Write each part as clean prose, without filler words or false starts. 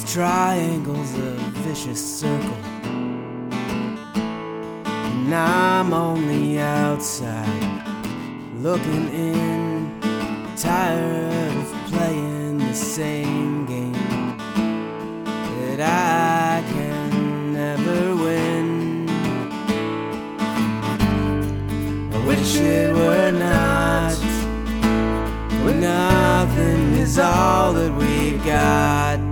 triangle's a vicious circle, and I'm on the outside looking in, tired of playing the same game that I can never win. I wish it were not, when nothing is all that we've got.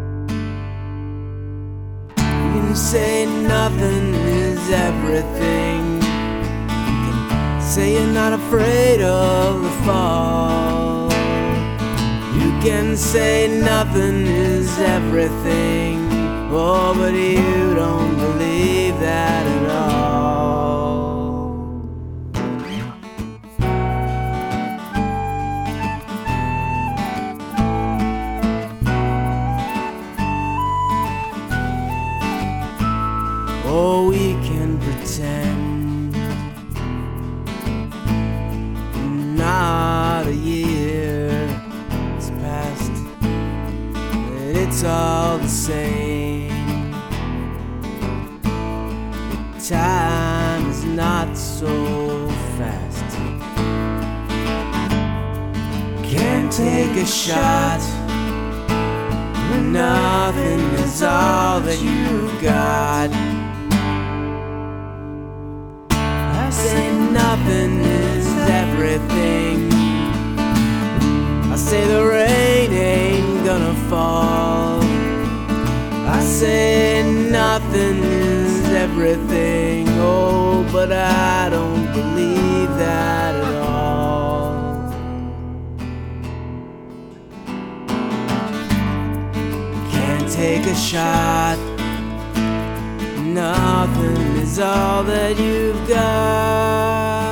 You can say nothing is everything. You can say you're not afraid of the fall. You can say nothing is everything. Oh, but you don't believe that at all. Oh, we can pretend not a year has passed, that it's all the same. Time is not so fast. Can't take a shot when nothing is all that you've got. I say nothing is everything. I say the rain ain't gonna fall. I say nothing is everything. Oh, but I don't believe that at all. Can't take a shot. Nothing is all that you've got.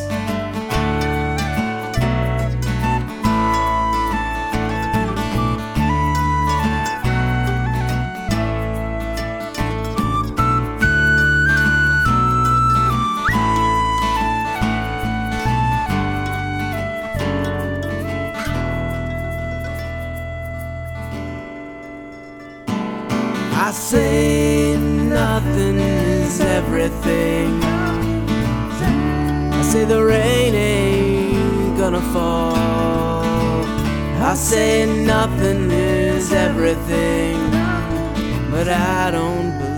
I say nothing is everything. I say the rain ain't gonna fall. I say nothing is everything, but I don't believe